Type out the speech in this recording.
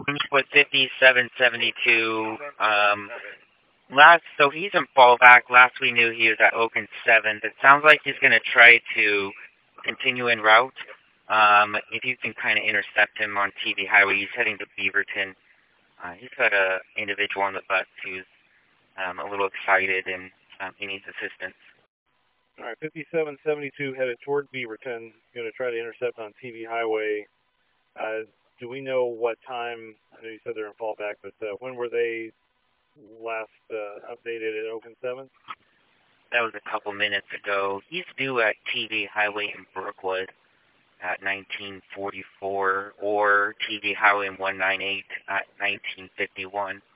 with 5772. So he's in fallback. Last we knew he was at Open 7th. It sounds like he's going to try to continue en route. If you can kind of intercept him on TV Highway, he's heading to Beaverton. He's got an individual on the bus who's a little excited and he needs assistance. All right, 5772 headed toward Beaverton. Going to try to intercept on TV Highway. Do we know what time? I know you said they're in fallback, but when were they last updated at Open 7? That was a couple minutes ago. He's due at TV Highway in Brookwood at 1944 or TV Highway in 198 at 1951.